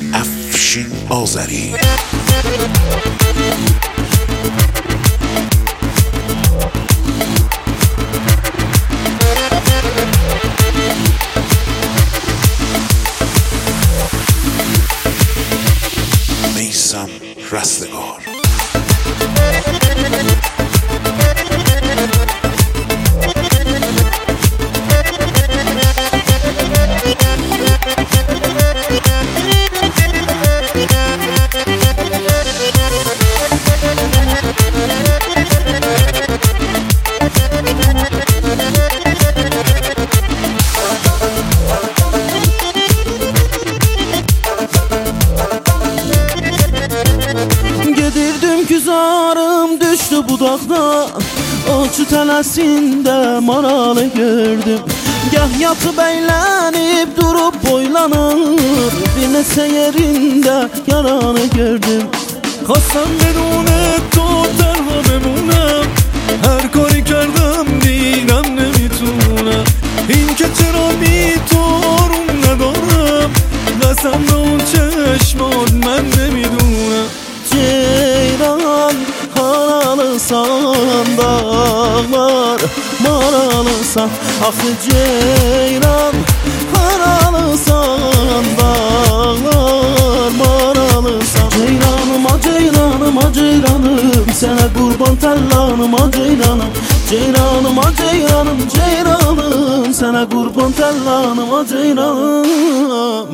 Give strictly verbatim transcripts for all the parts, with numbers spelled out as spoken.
افشین آذری. میثم رستگار. Güzarım düştü budakdan, Açı tələsində maralı gördüm. Gah yatıp eğlenip durup boylanır, Bir neçə yerində yaranı gördüm. خواستم بدون تو تنها بمونم، هر کاری کردم دیدم نمیتونم. این که چرا بی تو آروم ندارم، قسم به اون چشمات من نمیدونم. Ceyran karalısan, dağlar maralısan. Axı ceyran karalısan, dağlar maralısan. Ceyranıma ceyranıma ceyranım, sənə qurban təllanıma ceyranım. Ceyranıma ceyranım ceyranım, sənə qurban təllanıma ceyranım.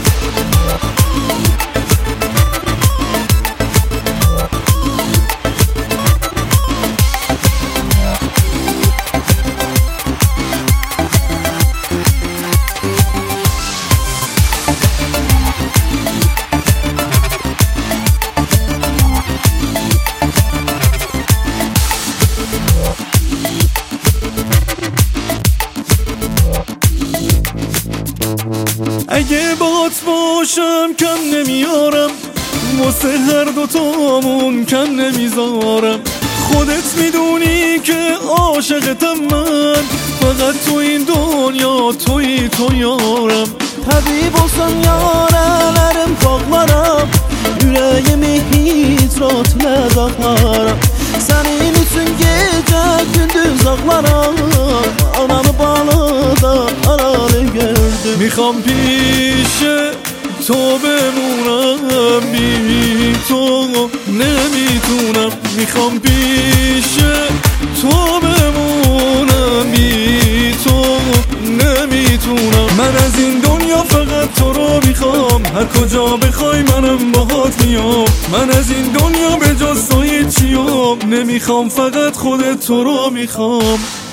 اگه باهات باشم کم نمیارم، واسه هر دوتامون کم نمیذارم. خودت میدونی که عاشقتم من، فقط تو این دنیا توی تو yarım. Həbib olsan yarələrim qağlaram, Ürəyimi hicratlə dağlaram. Sənin üçün gecə gündüz ağlaram, Ananı balıda aralı gördüm. میخوام پیش تو بمونم، بی تو نمیتونم. میخوام پیش تو بمونم، بی تو نمیتونم. من از این دنیا فقط تو رو میخوام، هر کجا بخوای منم باهات میام. من از این دنیا به جز تو هیچیم نمیخوام، فقط خودت تو رو میخوام.